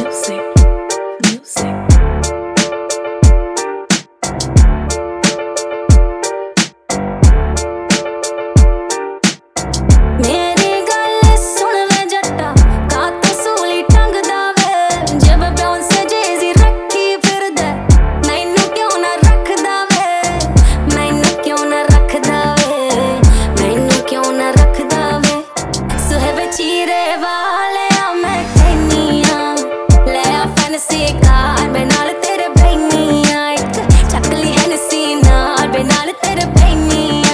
music, music. मेरी गल सुन वे जट्टा कात सूली टंगदा वे जब ब्याह से जेजी रखी फिरदा मैनू क्यों ना रखदा वे मैनू क्यों ना रखदा वे मैनू क्यों ना रखदा वे सुहेब चीरे वाले मैं कहनिया ले आ फैंसी कार मैं नाल तेरे बहनिया एक चकली हैनसी नाल बे नाल तेरे बहनिया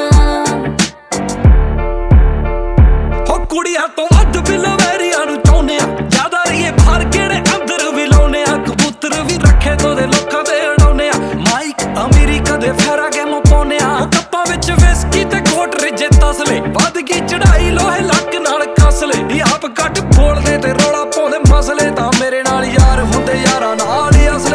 ਕੁੜੀਆਂ ਤੋਂ ਵੱਧ ਬਿਲਵੈਰੀਆਂ ਨੂੰ ਚਾਹੁੰਦੇ ਆ ਜ਼ਿਆਦਾ ਰਹੀਏ ਬਾਹਰ ਕਿਹੜੇ ਅੰਦਰ ਵੀ ਲਾਉਨੇ ਆ ਕਬੂਤਰ ਵੀ ਰੱਖੇ ਤੋਦੇ ਲੋਕਾਂ ਦੇ ਉਡਾਉਨੇ ਆ ਮਾਈਕ ਅਮਰੀਕਾ ਦੇ ਫੈਰਾ ਗੇਮ ਪਾਉਨੇ ਆ ਕੱਪਾਂ ਵਿੱਚ ਵਿਸਕੀ ਤੇ ਕੋਟ ਰਿਜੇ ਤਸਲੇ ਵੱਧ ਗਈ ਚੜਾਈ ਲੋਹੇ ਲੱਕ ਨਾਲ ਕਸਲੇ ਨੀ ਆਪ ਕੱਟ ਬੋਲਦੇ ਤੇ ਰੌਲਾ ਪਾਉਂਦੇ ਮਸਲੇ ਤਾਂ ਮੇਰੇ ਨਾਲ ਯਾਰ ਹੁੰਦੇ ਯਾਰਾਂ ਨਾਲ ਹੀ ਅਸਲੇ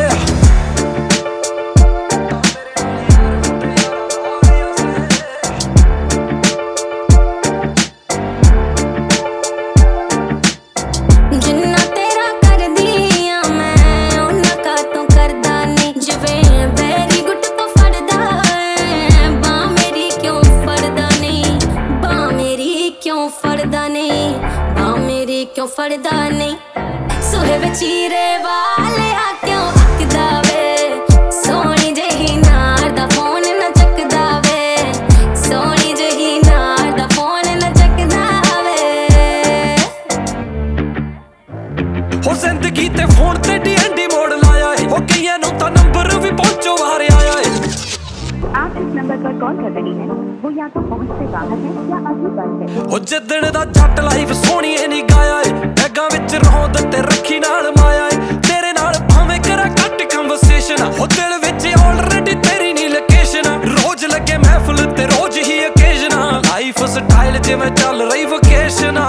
जिन्ना तेरा कर दिया मैं उन्ना का तू करदा नहीं जिवें वेरी गुड तो फड़दा है बां मेरी क्यों फड़दा नहीं बां मेरी क्यों फड़दा नहीं बां मेरी क्यों फड़दा नहीं सुहेब चीरे वाले आ क्यों अकदा वे सोहनी जही नार दा फोन न चकदा वे सोहनी जही नार दा फोन न चकदा वे ਹੋ ਜ਼ਿੰਦਗੀ ਤੇ ਫੋਨ ਤੇ ਡੀਐਨਡੀ ਮੋੜ ਲਾਇਆ ਏ ਉਹ ਕਈਆਂ ਨੂੰ ਤਾਂ ਨੰਬਰ ਵੀ ਪਹੁੰਚੋ ਬਾਹਰ ਆਇਆ ਏ आप जिस नंबर पर कॉल कर रही हैं वो या तो पहुंच से बाहर है या अभी बंद है। ਉਹ ਜਿੱਦਣ ਦਾ ਜੱਟ ਲਾਈਫ ਸੋਹਣੀਏ ਨਹੀਂ ਗਾਇਆ ਏ ਬੈਗਾਂ ਵਿੱਚ ਰੋਂਦ ਤੇ ਰੱਖੀ ਨਾਲ ਮਾਇਆ ਏ ਤੇਰੇ ਨਾਲ ਭਾਵੇਂ ਕਰਾਂ ਘੱਟ ਕਨਵਰਸੇਸ਼ਨ ਉਹ ਦਿਲ ਵਿੱਚ ਆਲਰੇਡੀ ਤੇਰੀ ਨੀ ਲੋਕੇਸ਼ਨ ਰੋਜ਼ ਲੱਗੇ ਮਹਿਫਲ ਤੇ ਰੋਜ਼ ਹੀ ਓਕੇਜ਼ਨ ਲਾਈਫ ਸਟਾਈਲ ਜਿਵੇਂ ਚੱਲ ਰਹੀ ਵਕੇਸ਼ਨ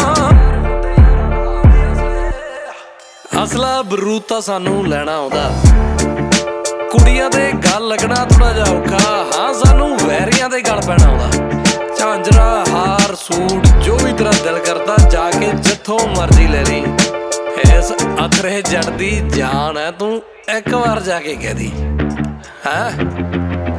ਅਸਲਾ ਬਰੂਤਾ ਸਾਨੂੰ ਲੈਣਾ ਆਉਂਦਾ ਕੁੜੀਆਂ ਦੇ ਗੱਲ ਲੱਗਣਾ ਥੋੜਾ ਜਿਹਾ ਔਖਾ ਹਾਂ ਸਾਨੂੰ ਵੈਰੀਆਂ ਦੇ ਗੱਲ ਪੈਣਾ ਆਉਂਦਾ ਝਾਂਜਰਾ ਹਾਰ ਸੂਟ ਜੋ ਵੀ ਤੇਰਾ ਦਿਲ ਕਰਦਾ ਜਾ ਕੇ ਜਿੱਥੋਂ ਮਰਜ਼ੀ ਲੈ ਲਈ ਇਸ ਅਥਰੇ ਜੜ ਦੀ ਜਾਨ ਹੈ ਤੂੰ ਇੱਕ ਵਾਰ ਜਾ ਕੇ ਕਹਿ ਦੀ ਹੈਂ